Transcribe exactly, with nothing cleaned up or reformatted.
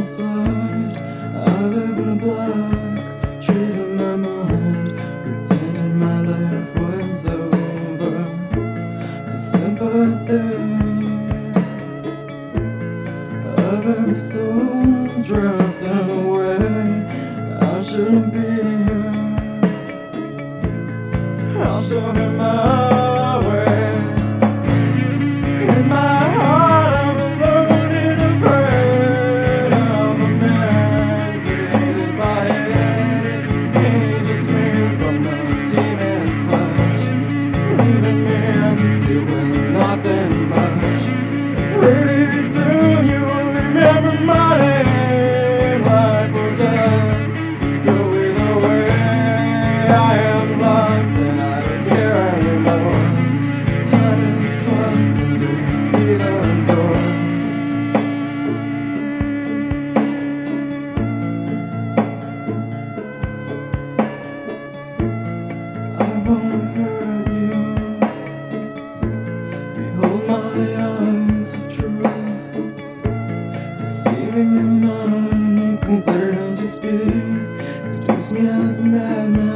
outside. I live in a black trees in my mind, pretending my life was over. The sympathy of every soul drifting away. I shouldn't be here. I'll show him my way. In my heart I'm alone and afraid of a man created by it. He just me from the demon's touch, leaving me empty with nothing much. Pretty soon you will remember my name, life or death. Go either way. I am lost and I don't care anymore. Time is trust and deceit undone. I won't hurt you. Behold my eyes of truth, deceiving your mind, complete as you speak. Seduce me as a madman.